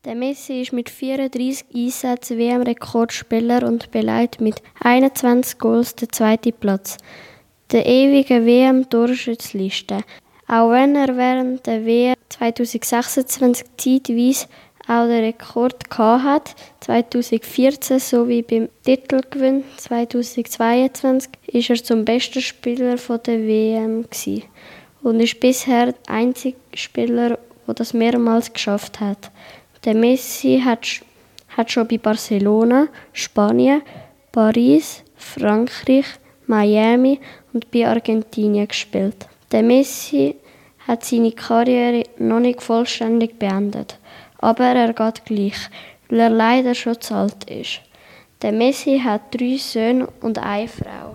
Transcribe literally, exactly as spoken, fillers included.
Der Messi ist mit vierunddreissig Einsätzen W M-Rekordspieler und belegt mit einundzwanzig Goals den zweiten Platz der ewigen W M-Torschützenliste. Auch wenn er während der W M zwanzig sechsundzwanzig zeitweise auch den Rekord hatte, zwanzig vierzehn sowie beim Titelgewinn zwanzig zweiundzwanzig, ist er zum besten Spieler der W M gewesen und ist bisher der einzige Spieler, der das mehrmals geschafft hat. Der Messi hat, hat schon bei Barcelona, Spanien, Paris, Frankreich, Miami und bei Argentinien gespielt. Der Messi hat seine Karriere noch nicht vollständig beendet, aber er geht gleich, weil er leider schon zu alt ist. Der Messi hat drei Söhne und eine Frau.